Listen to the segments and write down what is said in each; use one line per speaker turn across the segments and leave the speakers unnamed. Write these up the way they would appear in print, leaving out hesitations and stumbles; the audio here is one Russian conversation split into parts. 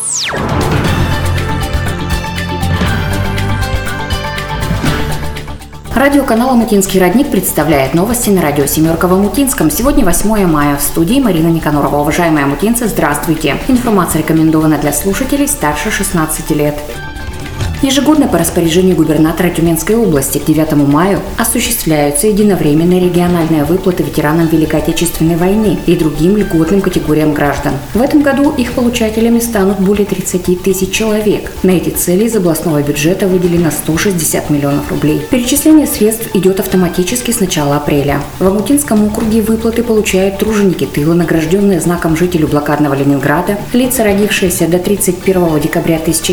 Радиоканал «Омутинский родник» представляет новости на радио «Семерка» в Омутинском. Сегодня 8 мая. В студии Марина Никанорова. Уважаемые омутинцы, здравствуйте. Информация рекомендована для слушателей старше 16 лет. Ежегодно по распоряжению губернатора Тюменской области к 9 мая осуществляются единовременные региональные выплаты ветеранам Великой Отечественной войны и другим льготным категориям граждан. В этом году их получателями станут более 30 тысяч человек. На эти цели из областного бюджета выделено 160 миллионов рублей. Перечисление средств идет автоматически с начала апреля. В Омутинском округе выплаты получают труженики тыла, награжденные знаком жителю блокадного Ленинграда, лица, родившиеся до 31 декабря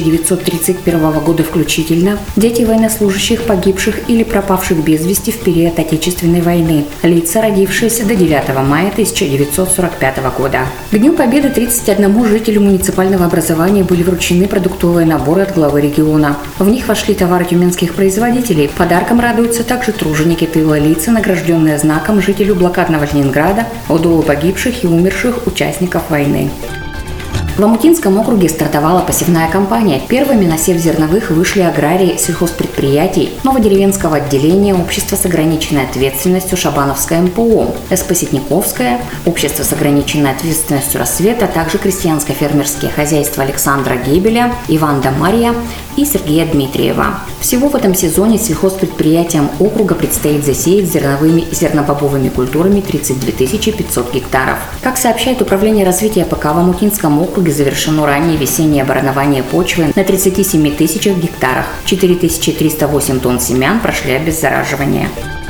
1931 года включительно, дети военнослужащих, погибших или пропавших без вести в период Отечественной войны, лица, родившиеся до 9 мая 1945 года. К Дню Победы 31 жителю муниципального образования были вручены продуктовые наборы от главы региона. В них вошли товары тюменских производителей. Подарком радуются также труженики тыла, лица, награжденные знаком жителю блокадного Ленинграда, удовы погибших и умерших участников войны. В Омутинском округе стартовала посевная кампания. Первыми на сев зерновых вышли аграрии сельхозпредприятий Новодеревенского отделения Общества с ограниченной ответственностью Шабановское МПО, СП Ситниковское, Общество с ограниченной ответственностью Рассвет, а также крестьянско-фермерские хозяйства Александра Гебеля, Ивана Мария и Сергея Дмитриева. Всего в этом сезоне сельхозпредприятиям округа предстоит засеять зерновыми и зернобобовыми культурами 32 500 гектаров. Как сообщает Управление развития АПК, в Омутинском округе завершено раннее весеннее оборонование почвы на 37 тысячах гектарах. 4308 тонн семян прошли обеззараживание.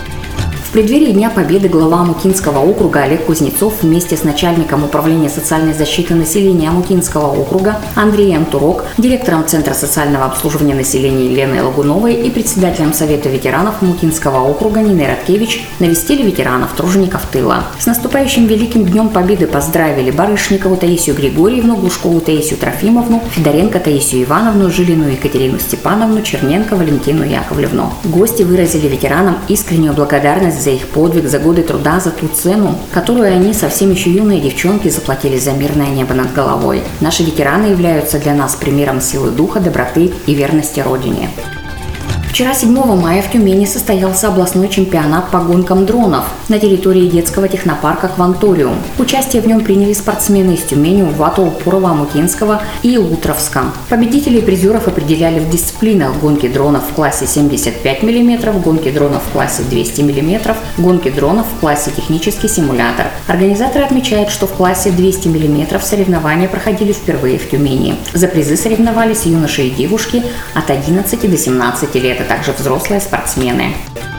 В преддверии Дня Победы глава Омутинского округа Олег Кузнецов вместе с начальником управления социальной защиты населения Омутинского округа Андреем Турок, директором Центра социального обслуживания населения Еленой Лагуновой и председателем Совета ветеранов Омутинского округа Ниной Радкевич навестили ветеранов, тружеников тыла. С наступающим Великим Днем Победы поздравили Барышникову Таисию Григорьевну, Глушкову Таисию Трофимовну, Федоренко Таисию Ивановну, Жилину Екатерину Степановну, Черненко Валентину Яковлевну. Гости выразили ветеранам искреннюю благодарность за их подвиг, за годы труда, за ту цену, которую они, совсем еще юные девчонки, заплатили за мирное небо над головой. Наши ветераны являются для нас примером силы духа, доброты и верности Родине. Вчера, 7 мая, в Тюмени состоялся областной чемпионат по гонкам дронов на территории детского технопарка «Кванториум». Участие в нем приняли спортсмены из Тюмени, Увата, Упорова, Омутинского и Утровска. Победителей и призеров определяли в дисциплинах гонки дронов в классе 75 мм, гонки дронов в классе 200 мм, гонки дронов в классе технический симулятор. Организаторы отмечают, что в классе 200 мм соревнования проходили впервые в Тюмени. За призы соревновались юноши и девушки от 11 до 17 лет, а также взрослые спортсмены.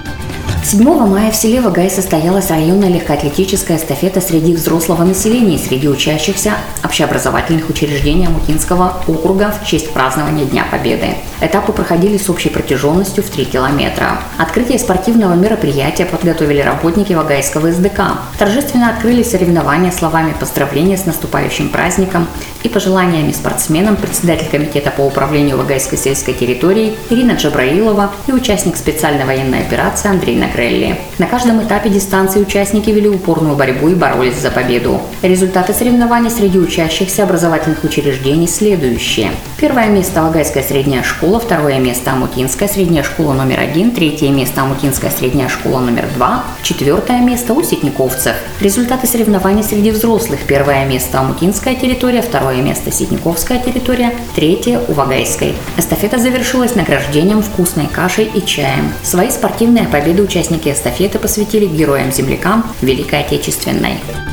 7 мая в селе Вагай состоялась районная легкоатлетическая эстафета среди взрослого населения, среди учащихся общеобразовательных учреждений Омутинского округа в честь празднования Дня Победы. Этапы проходили с общей протяженностью в 3 километра. Открытие спортивного мероприятия подготовили работники Вагайского СДК. Торжественно открыли соревнования словами поздравления с наступающим праздником и пожеланиями спортсменам председатель комитета по управлению Вагайской сельской территорией Ирина Джабраилова и участник специальной военной операции Андрей Нагрелли. На каждом этапе дистанции участники вели упорную борьбу и боролись за победу. Результаты соревнований среди учащихся образовательных учреждений следующие. Первое место – Вагайская средняя школа, второе место – Омутинская средняя школа номер 1, третье место – Омутинская средняя школа номер 2, четвертое место – у Ситниковцев. Результаты соревнований среди взрослых: первое место – Омутинская территория, второе место – Ситниковская территория, третье – у Вагайской. Эстафета завершилась награждением вкусной кашей и чаем. Свои спортивные победы участники эстафеты посвятили героям-землякам Великой Отечественной.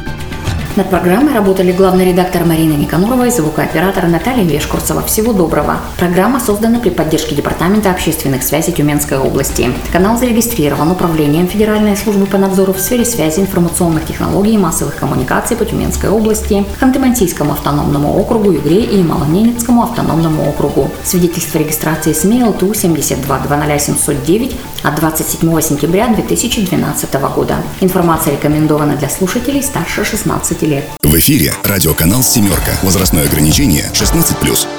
Над программой работали главный редактор Марина Никанорова и звукооператор Наталья Вешкурцева. Всего доброго. Программа создана при поддержке Департамента общественных связей Тюменской области. Канал зарегистрирован Управлением Федеральной службы по надзору в сфере связи, информационных технологий и массовых коммуникаций по Тюменской области, Ханты-Мансийскому автономному округу, Югре и Малоненецкому автономному округу. Свидетельство регистрации СМИ ЛТУ 7220709 от 27 сентября 2012 года. Информация рекомендована для слушателей старше 16 лет.
В эфире радиоканал «Семерка». Возрастное ограничение 16+.